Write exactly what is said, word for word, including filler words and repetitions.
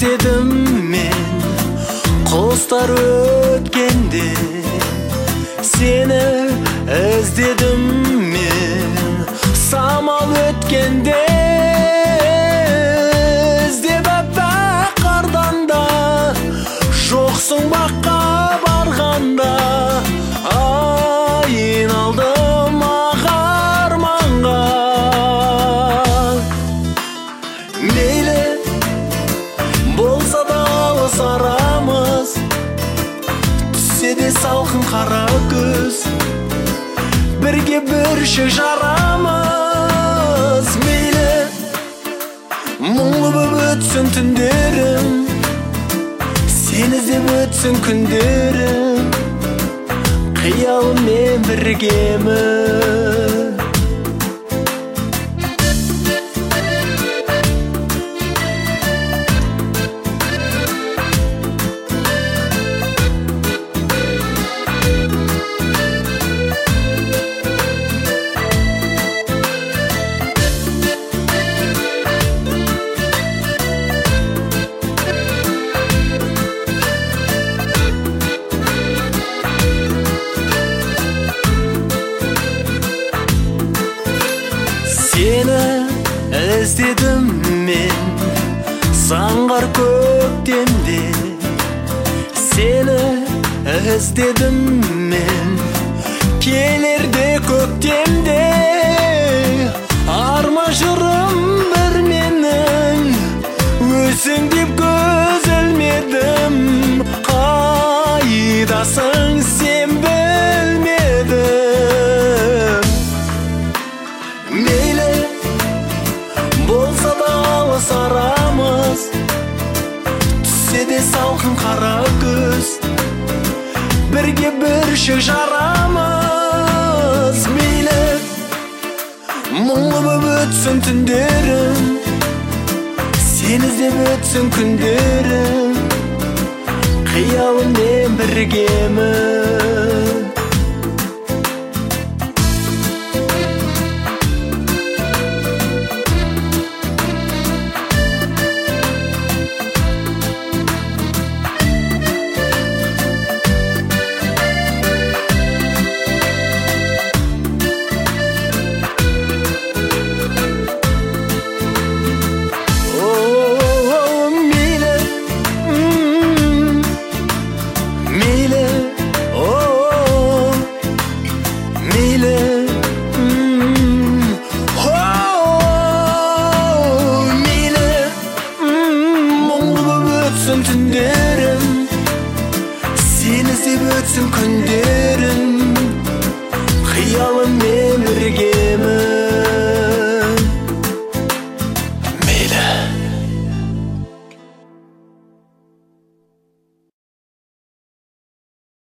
іздедім мен құстар өткенде, сені іздедім мен самал өткенде. Іздеп аппақ қардан да жоқсың баққа барғанда, айналдым ақ арманға. Мейлі болса да алыс арамыз, түссе де салқын қара күз, бірге бүршік жарамыз. Мейлі мұңлы боп өтсін түндерім, сені іздеп өтсін күндерім, қиялыммен біргемін. Сені іздедім мен заңғар көктемде, сені іздедім мен келерде көктемде. Арма жырым бір менің, өзің деп көз ілмедім, қайдасың сен білмедім. Мейлі болса да алыс арамыз, түссе де салқын қара күз, бірге бүршік жарамыз. Мейлі мұңлы боп өтсін түндерім, сені іздеп өтсін күндерім, қиялыммен біргемін.